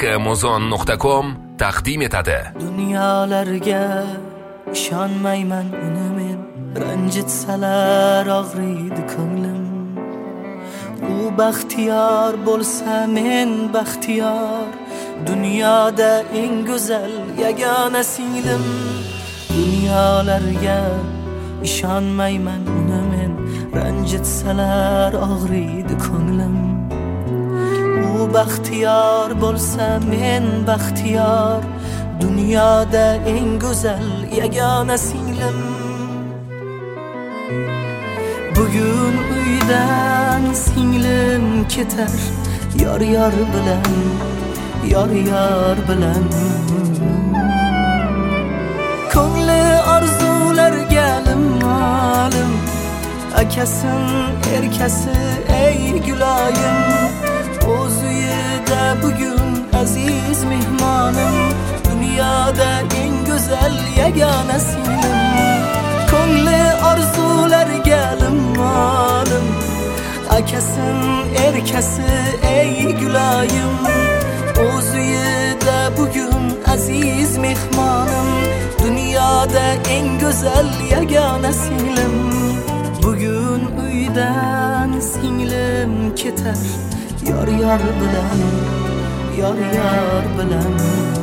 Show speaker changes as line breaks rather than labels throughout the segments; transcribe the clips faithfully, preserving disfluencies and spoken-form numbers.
amazon nuqta com taqdim etadi.
Dunyolarga ishonmayman uni men, ranjitsalar og'riydi ko'nglim. U baxtiyor bo'lsa men baxtiyor, dunyoda eng go'zal yagona singlim. Dunyolarga ishonmayman uni men, ranjitsalar og'riydi ko'nglim. U baxtiyor bo'lsa men baxtiyor, dunyoda eng go'zal yagona singlim. Bugun uydan singlim ketar, yor yor bilan, yor yor bilan. Ko'ngli orzularga lim-olim, akasin erkasi ey guloyim. O'z uyida bugun aziz mehmonim, dunyoda eng go'zal yagona singlim. Ko'ngli orzularga lim-olim, akasin erkasi ey guloyim. O'z uyida bugun aziz mehmonim, dunyoda eng go'zal yagona singlim. Bugun uydan singlim ketar, yor yor bilan, yor yor bilan.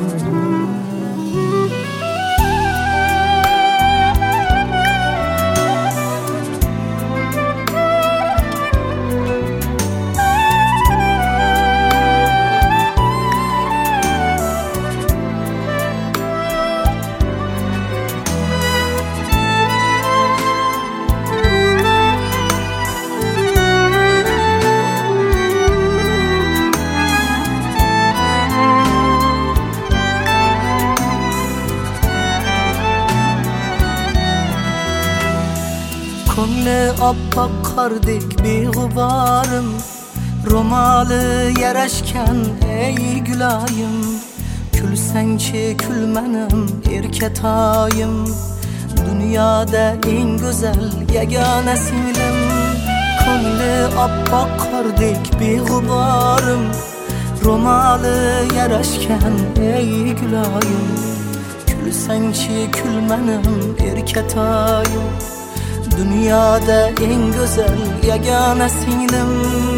Ko'ngli oppoq qordek beg'uborim, ro'moli yarashgan ey guloyim. Kulsangchi kulmanim erkatoyim, dunyoda eng go'zal yagona singlim. Ko'ngli oppoq qordek beg'uborim, ro'moli yarashgan ey guloyim. Kulsangchi kulmanim erkatoyim, dunyoda eng go'zal yagona singlim.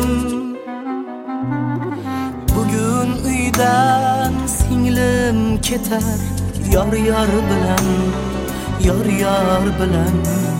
Bugun uydan singlim ketar, yor yor bilan, yor yor bilan.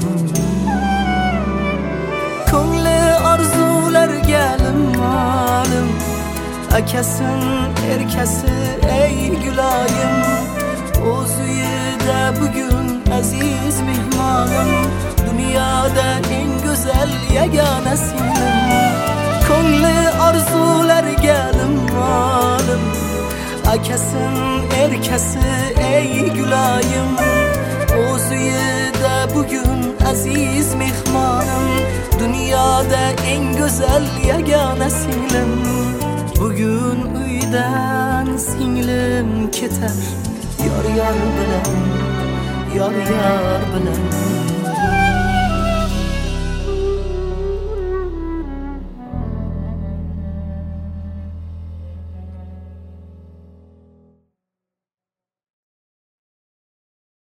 Ko'ngli orzularga lim-olim, akasin erkasi ey guloyim. O'z uyida bugun aziz mehmonim, dunyoda eng go'zal yagona singlim. Ko'ngli orzularga lim-olim, akasin erkasi ey guloyim. O'z uyida bugun aziz mehmonim, dunyoda eng go'zal yagona singlim. Bugun uydan singlim ketar, yor yor bilan, yor yor bilan.